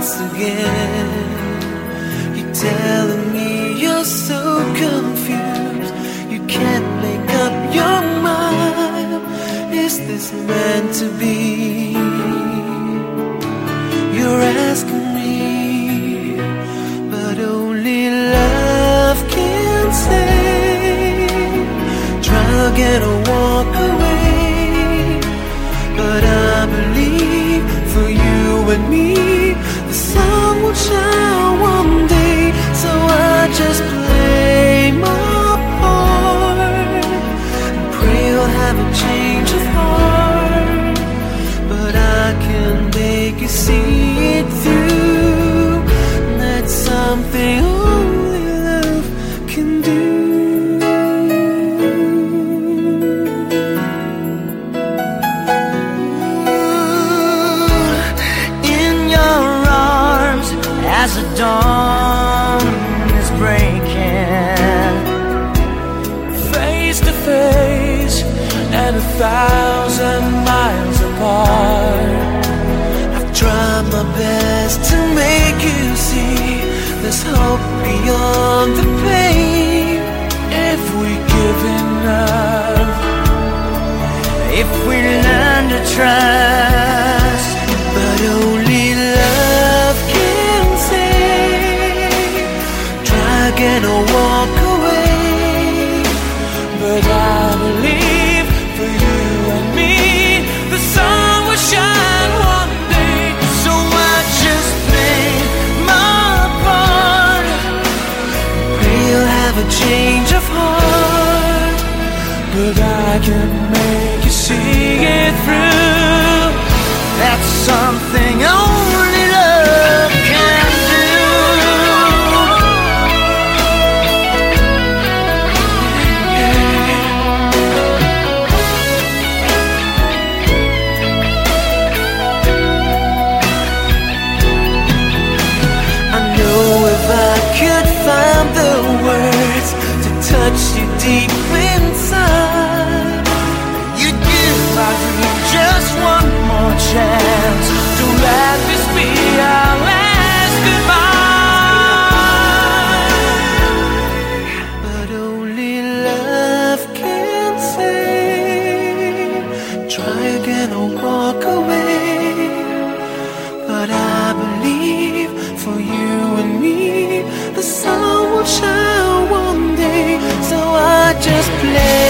once again. You're telling me you're so confused, you can't make up your mind. Is this meant to be? You're asking me, but only love can say. Try again or walk away, but I believe for you and me the sun will shine one day. So I just play my part and pray you'll have a change of heart. But I can make you see it through. That's something only love can do. As the dawn is breaking, face to face and 1,000 miles apart, I've tried my best to make you see there's hope beyond the pain. if we give enough, if we learn to trust. But only love can say, try again or walk away. But I believe for you and me the sun will shine one day. So I just play my part, Pray you'll have a change of heart. but I can make you see it through. That's something only love can do. I know if I could find the words to touch you deep inside, You'd give my dream just one more chance to let this be our last goodbye. but only love can say, try again or walk away. But I believe for you and me the sun will shine one day. So I just play